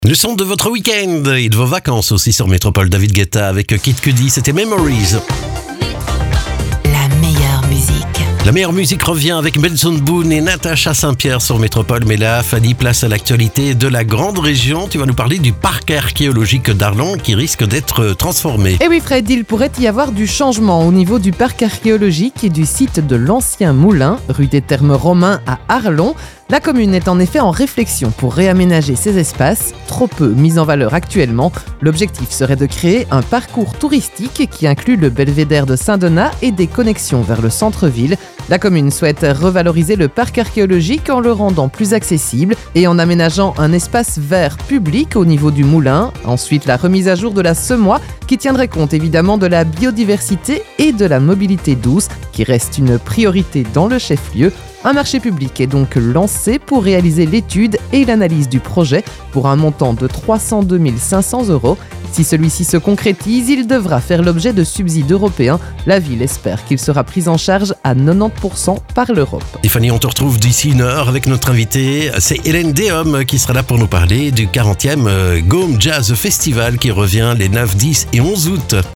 Le son de votre week-end et de vos vacances aussi sur Métropole. David Guetta avec Kid Cudi, c'était Memories. La meilleure musique. La meilleure musique revient avec Benson Boone et Natacha Saint-Pierre sur Métropole. Mais là, Fanny, place à l'actualité de la grande région. Tu vas nous parler du parc archéologique d'Arlon qui risque d'être transformé. Et oui Fred, il pourrait y avoir du changement au niveau du parc archéologique et du site de l'ancien moulin, rue des Thermes Romains à Arlon. La commune est en effet en réflexion pour réaménager ces espaces, trop peu mis en valeur actuellement. L'objectif serait de créer un parcours touristique qui inclut le belvédère de Saint-Donat et des connexions vers le centre-ville. La commune souhaite revaloriser le parc archéologique en le rendant plus accessible et en aménageant un espace vert public au niveau du moulin. Ensuite, la remise à jour de la semois qui tiendrait compte évidemment de la biodiversité et de la mobilité douce qui reste une priorité dans le chef-lieu. Un marché public est donc lancé pour réaliser l'étude et l'analyse du projet pour un montant de 302 500 €. Si celui-ci se concrétise, il devra faire l'objet de subsides européens. La ville espère qu'il sera pris en charge à 90% par l'Europe. Et Fanny, on te retrouve d'ici une heure avec notre invitée. C'est Hélène Déhomme qui sera là pour nous parler du 40e Gaume Jazz Festival qui revient les 9, 10 et 11 août.